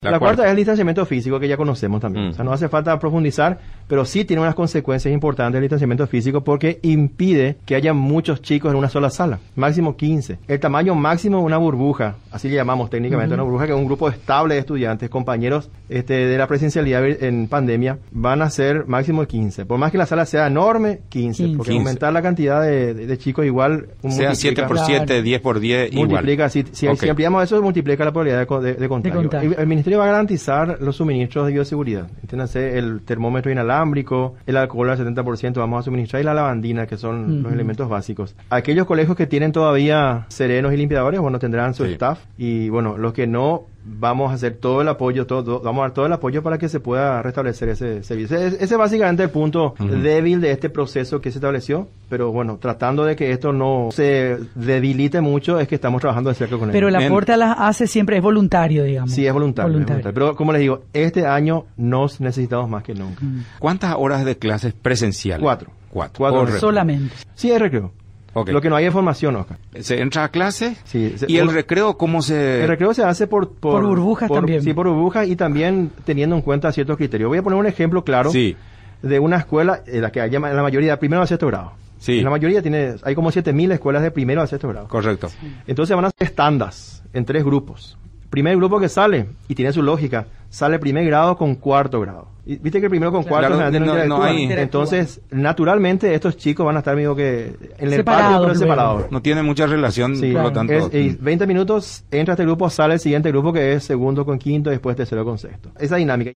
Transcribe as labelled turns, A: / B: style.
A: La cuarta es el distanciamiento físico, que ya conocemos también. O sea, no hace falta profundizar, pero sí tiene unas consecuencias importantes el distanciamiento físico porque impide que haya muchos chicos en una sola sala, máximo 15. El tamaño máximo de una burbuja, así le llamamos técnicamente, una burbuja, que es un grupo estable de estudiantes, compañeros de la presencialidad en pandemia, van a ser máximo 15. Por más que la sala sea enorme, 15. Porque
B: 15.
A: Aumentar la cantidad de chicos igual...
B: Sea 7 por 7, 10 por 10,
A: multiplica,
B: igual.
A: Si ampliamos eso, multiplica la probabilidad de contagio. El Ministerio va a garantizar los suministros de bioseguridad. Entiéndase, el termómetro inalámbrico, el alcohol al 70% vamos a suministrar, y la lavandina, que son los elementos básicos. Aquellos colegios que tienen todavía serenos y limpiadores, bueno, tendrán su staff, y bueno, los que no, vamos a hacer todo el apoyo, vamos a dar todo el apoyo para que se pueda restablecer ese servicio. Ese es básicamente el punto débil de este proceso que se estableció, pero bueno, tratando de que esto no se debilite mucho, es que estamos trabajando de cerca con ellos.
C: Pero el aporte a las ACE siempre es voluntario, digamos.
A: Sí, es voluntario. Pero como les digo, este año nos necesitamos más que nunca.
B: ¿Cuántas horas de clases presenciales?
A: 4
C: solamente.
A: Sí, hay recreo.
B: Okay.
A: Lo que no hay es formación, Oscar.
B: ¿Se entra a clase?
A: Sí.
B: ¿Y el recreo cómo se...?
A: El recreo se hace por
C: burbujas también.
A: Sí, por burbujas, y también teniendo en cuenta ciertos criterios. Voy a poner un ejemplo claro de una escuela en la que hay la mayoría de primero a sexto grado.
B: Sí.
A: En la mayoría hay como 7.000 escuelas de primero a sexto grado.
B: Correcto.
A: Entonces van a hacer tandas en 3 grupos. Primer grupo que sale, y tiene su lógica, sale primer grado con cuarto grado. Y viste que el primero con cuarto no interactúan. Entonces, naturalmente, estos chicos van a estar medio que en el patio, pero separados.
B: No tiene mucha relación, por lo tanto.
A: 20 minutos entra este grupo, sale el siguiente grupo, que es segundo con quinto, después tercero con sexto. Esa dinámica.